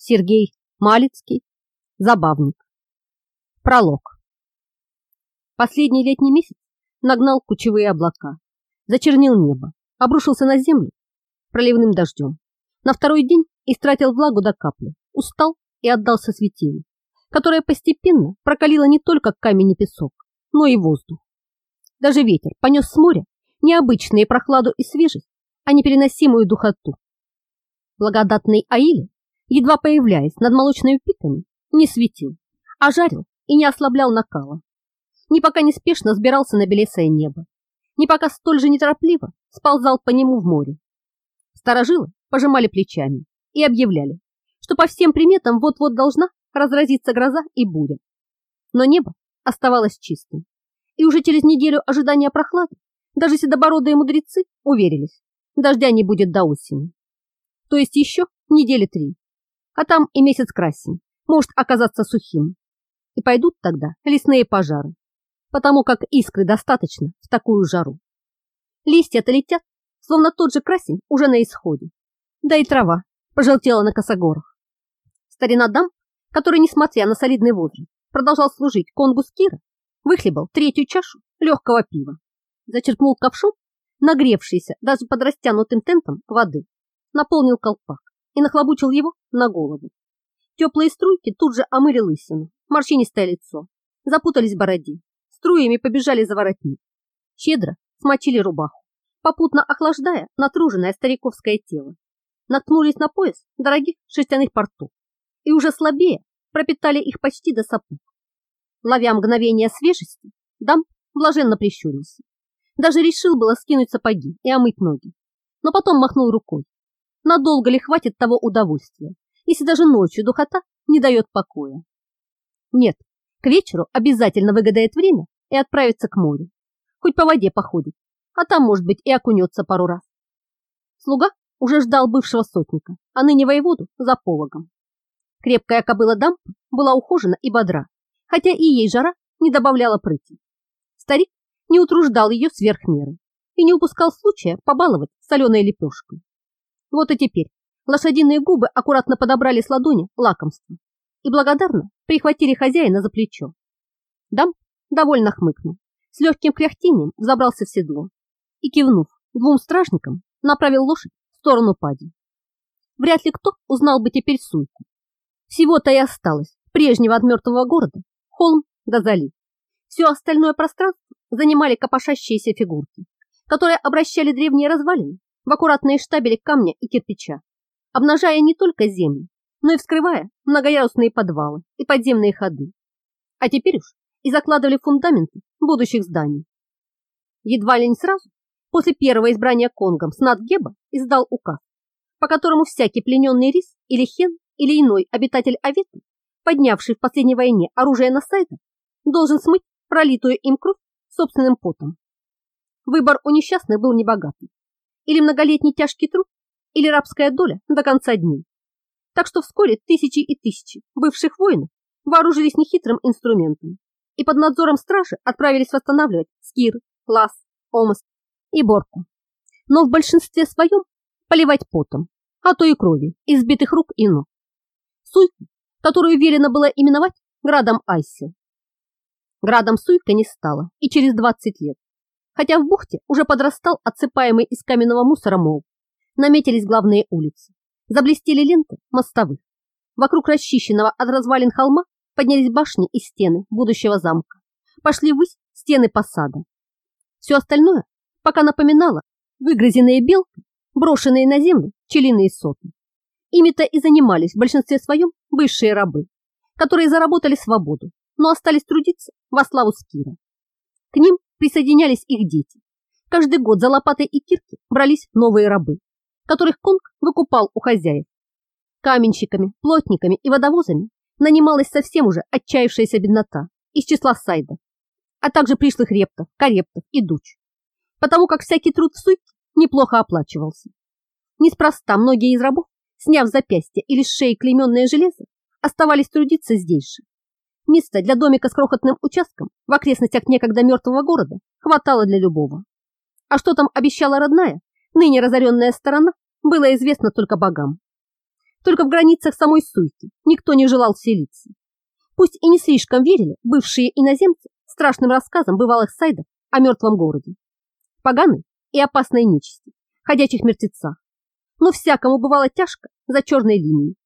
Сергей Малицкий. Забавник. Пролог. Последний летний месяц нагнал кучевые облака, зачернил небо, обрушился на землю проливным дождем. На второй день истратил влагу до капли, устал и отдался светилу, которое постепенно прокалило не только камень и песок, но и воздух. Даже ветер понес с моря необычную прохладу и свежесть, а непереносимую духоту. Благодатный Аиле, едва появляясь над молочными пиками, не светил, а жарил и не ослаблял накала. Ни пока неспешно сбирался на белесое небо, ни пока столь же неторопливо сползал по нему в море. Старожилы пожимали плечами и объявляли, что по всем приметам вот-вот должна разразиться гроза и буря. Но небо оставалось чистым, и уже через неделю ожидания прохлады даже седобородые мудрецы уверились, дождя не будет до осени. То есть еще недели 3, а там и месяц красень может оказаться сухим. И пойдут тогда лесные пожары, потому как искры достаточно в такую жару. Листья-то летят, словно тот же красень уже на исходе. Да и трава пожелтела на косогорах. Старина Дамп, который, несмотря на солидный возраст, продолжал служить конгус Кира, выхлебал 3-ю чашу легкого пива, зачерпнул ковшом, нагревшийся даже под растянутым тентом воды, наполнил колпак и нахлобучил его на голову. Теплые струйки тут же омыли лысину, морщинистое лицо, запутались в бороде, струями побежали за воротник, щедро смочили рубаху, попутно охлаждая натруженное стариковское тело, наткнулись на пояс дорогих шерстяных портов и уже слабее пропитали их почти до сапог. Ловя мгновение свежести, Дамп блаженно прищурился. Даже решил было скинуть сапоги и омыть ноги, но потом махнул рукой. Надолго ли хватит того удовольствия, если даже ночью духота не дает покоя? Нет, к вечеру обязательно выгадает время и отправится к морю. Хоть по воде походит, а там, может быть, и окунется пару раз. Слуга уже ждал бывшего сотника, а ныне воеводу за пологом. Крепкая кобыла Дампа была ухожена и бодра, хотя и ей жара не добавляла прыти. Старик не утруждал ее сверх меры и не упускал случая побаловать соленой лепешкой. Вот и теперь лошадиные губы аккуратно подобрали с ладони лакомство и благодарно прихватили хозяина за плечо. Дамп довольно хмыкнул, с легким кряхтением взобрался в седло и, кивнув 2 стражникам, направил лошадь в сторону пади. Вряд ли кто узнал бы теперь Суйку. Всего-то и осталось прежнего от мертвого города холм да залив. Все остальное пространство занимали копошащиеся фигурки, которые обращали древние развалины в аккуратные штабели камня и кирпича, обнажая не только землю, но и вскрывая многоярусные подвалы и подземные ходы. А теперь уж и закладывали фундаменты будущих зданий. Едва ли не сразу, после первого избрания конгом Снат-Геба издал указ, по которому всякий плененный рис или хен или иной обитатель Аветы, поднявший в последней войне оружие на Сайда, должен смыть пролитую им кровь собственным потом. Выбор у несчастных был небогатый. Или многолетний тяжкий труд, или рабская доля до конца дней. Так что вскоре тысячи и тысячи бывших воинов вооружились нехитрым инструментом и под надзором стражи отправились восстанавливать Скир, Лас, Омск и Борку. Но в большинстве своем поливать потом, а то и кровью избитых рук и ног. Суйку, которую велено было именовать градом Айсил. Градом Суйка не стало и через 20 лет, хотя в бухте уже подрастал отсыпаемый из каменного мусора мол. Наметились главные улицы, заблестели ленты мостовых. Вокруг расчищенного от развалин холма поднялись башни и стены будущего замка. Пошли ввысь стены посада. Все остальное пока напоминало выгрызенные белкой, брошенные на землю пчелиные соты. Ими-то и занимались в большинстве своем бывшие рабы, которые заработали свободу, но остались трудиться во славу Скира. К ним присоединялись их дети. Каждый год за лопатой и кирки брались новые рабы, которых конг выкупал у хозяев. Каменщиками, плотниками и водовозами нанималась совсем уже отчаявшаяся беднота из числа сайдов, а также пришлых рептов, карептов и дуч, потому как всякий труд в Суйке неплохо оплачивался. Неспроста многие из рабов, сняв запястье или с шеи клейменное железо, оставались трудиться здесь же. Места для домика с крохотным участком в окрестностях некогда мертвого города хватало для любого. А что там обещала родная, ныне разоренная сторона, было известно только богам. Только в границах самой Суйки никто не желал селиться. Пусть и не слишком верили бывшие иноземцы страшным рассказам бывалых сайдов о мертвом городе, поганой и опасной нечисти, ходячих мертвецах, но всякому бывало тяжко за черной линией,